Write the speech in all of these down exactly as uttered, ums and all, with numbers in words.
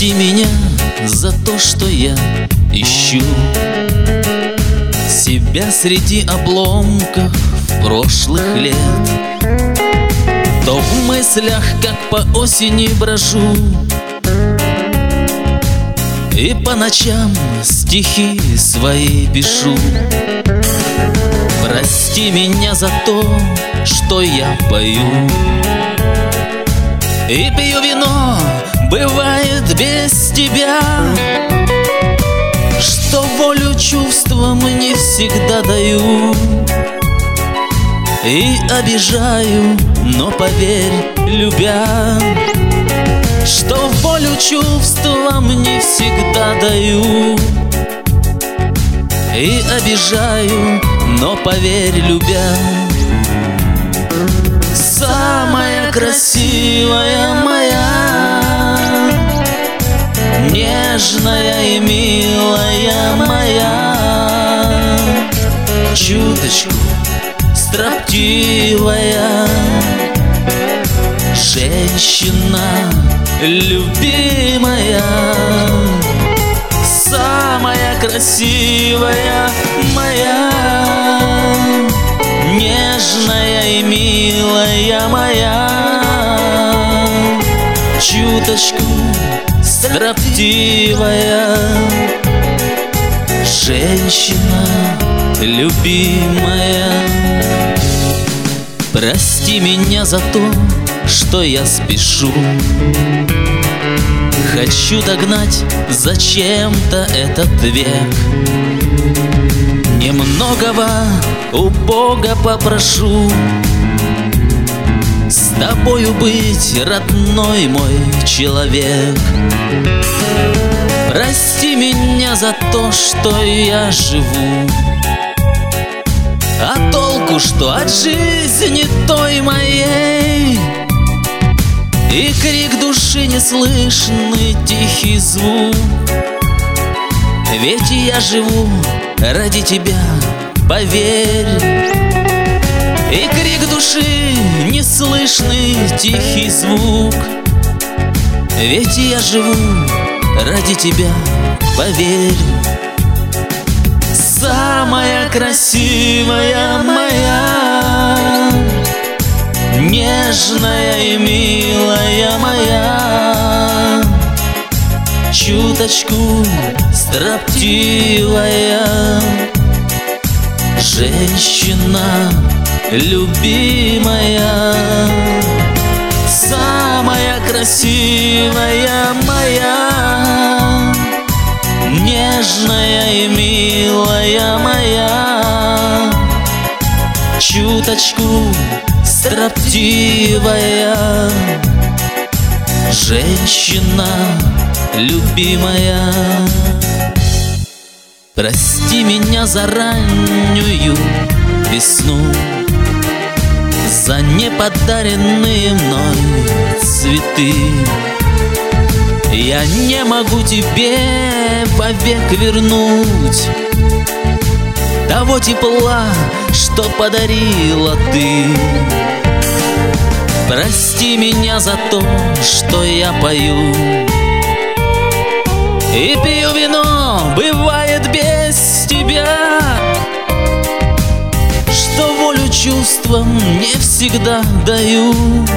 Прости меня за то, что я ищу себя среди обломков прошлых лет. То в мыслях, как по осени брожу, и по ночам стихи свои пишу. Прости меня за то, что я пою и пью вино, бывает без тебя, что волю чувствам не всегда даю и обижаю, но поверь, любя, что волю чувствам не всегда даю и обижаю, но поверь, любя. Самая красивая моя, нежная и милая моя, чуточку строптивая женщина любимая. Самая красивая моя, нежная и милая моя, чуточку строптивая женщина любимая. Прости меня за то, что я спешу, хочу догнать зачем-то этот век. Немногого у Бога попрошу с тобою быть, родной мой человек. Прости меня за то, что я живу, а толку что от жизни той моей? И крик души неслышный тихий звук. Ведь я живу ради тебя, поверь. И крик души неслышный тихий звук. Ведь я живу ради тебя, поверь. Самая красивая моя, нежная и милая моя, чуточку строптивая женщина любимая. Самая красивая моя, нежная и милая моя, чуточку строптивая женщина любимая. Прости меня за раннюю весну, за неподаренные мной цветы. Я не могу тебе вовек вернуть того тепла, что подарила ты. Прости меня за то, что я пою и пью вино, бывает без тебя, что волю чувствам не всегда даю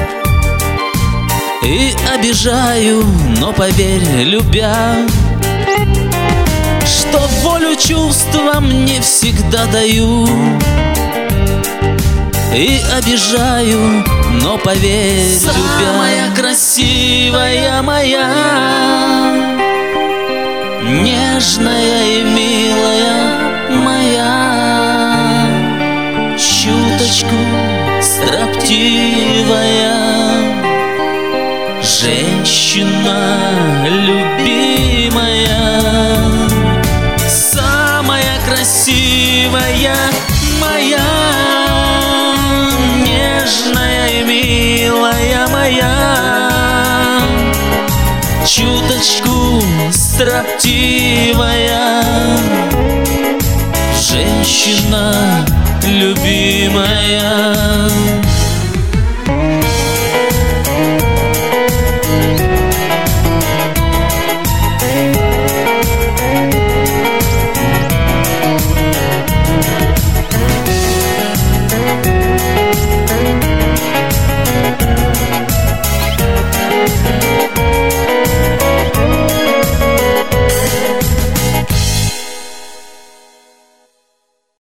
и обижаю, но поверь, любя, что волю чувствам не всегда даю и обижаю, но поверь, любя. Самая красивая моя, нежная и милая моя, чуточку строптивая женщина любимая. Самая красивая моя, нежная и милая моя, чуточку строптивая женщина любимая.